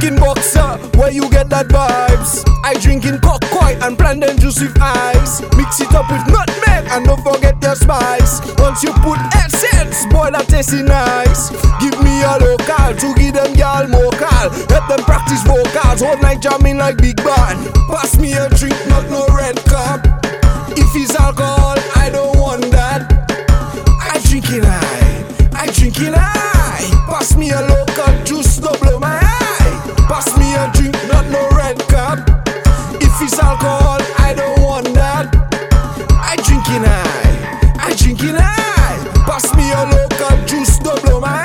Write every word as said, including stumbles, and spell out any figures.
drinking boxer, where you get that vibes. I drinking cocoa and plantain juice with ice. Mix it up with nutmeg and don't forget your spice. Once you put essence, boy, that tastes nice. Give me a local to give them y'all more call. Let them practice vocals, all night jamming like big band. Pass me a drink, not no red cup. If it's alcohol, I don't want that. I drinking high, I drinking high. Pass me a local juice, don't blow my eye. Pass me a drink, not no red cup. If it's alcohol, I don't want that. I drinking high, I drinking high. Pass me a local juice, don't blow my eye.